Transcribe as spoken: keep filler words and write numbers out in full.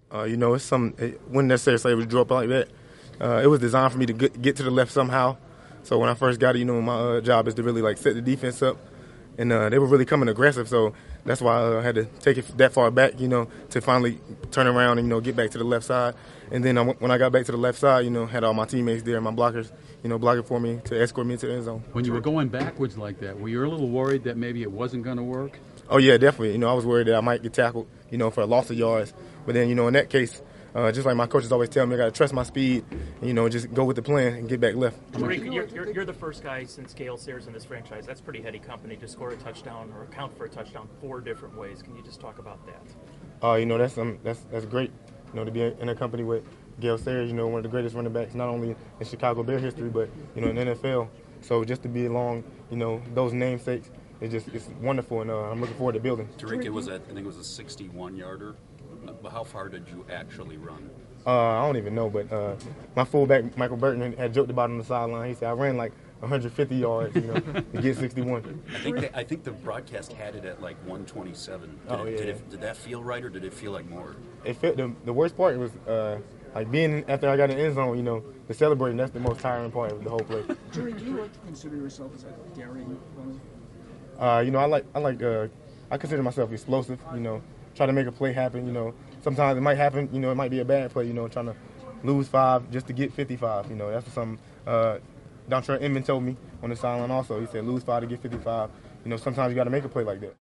Uh, you know, it's some it wouldn't necessarily say it was drew up like that. Uh, it was designed for me to get, get to the left somehow. So when I first got it, you know, my uh, job is to really like set the defense up, and uh, they were really coming aggressive. So that's why I had to take it that far back, you know, to finally turn around and you know get back to the left side. And then I, when I got back to the left side, you know, had all my teammates there, my blockers, you know, blocking for me to escort me into the end zone. When you were going backwards like that, were you a little worried that maybe it wasn't going to work? Oh yeah, definitely. You know, I was worried that I might get tackled, you know, for a loss of yards. But then, you know, in that case, uh, just like my coaches always tell me, I got to trust my speed, and, you know, just go with the plan and get back left. Rick, you're, you're, you're the first guy since Gale Sayers in this franchise. That's pretty heady company to score a touchdown or account for a touchdown four different ways. Can you just talk about that? Uh, you know, that's um, that's that's great. You know, to be in a company with Gale Sayers, you know, one of the greatest running backs, not only in Chicago Bear history, but you know, in the N F L. So just to be along, you know, those namesakes, it's just it's wonderful, and uh, I'm looking forward to building. Tariq, it was a, I think it was a sixty-one yarder. But how far did you actually run? Uh, I don't even know, but uh, my fullback Michael Burton had joked about it on the sideline. He said I ran like one hundred fifty yards, you know, to get sixty-one. I think they, I think the broadcast had it at like one twenty-seven. Did, oh, it, yeah. did, it, did that feel right, or did it feel like more? It felt the, the worst part was uh, like being after I got in the end zone. You know, the celebrating. That's the most tiring part of the whole play. Jerry, do you like to consider yourself as a daring runner? Uh, you know, I like I like uh, I consider myself explosive. You know, try to make a play happen. You know, sometimes it might happen. You know, it might be a bad play. You know, trying to lose five just to get fifty-five. You know, that's something uh, Dontrell Inman told me on the sideline. Also, he said lose five to get fifty-five. You know, sometimes you got to make a play like that.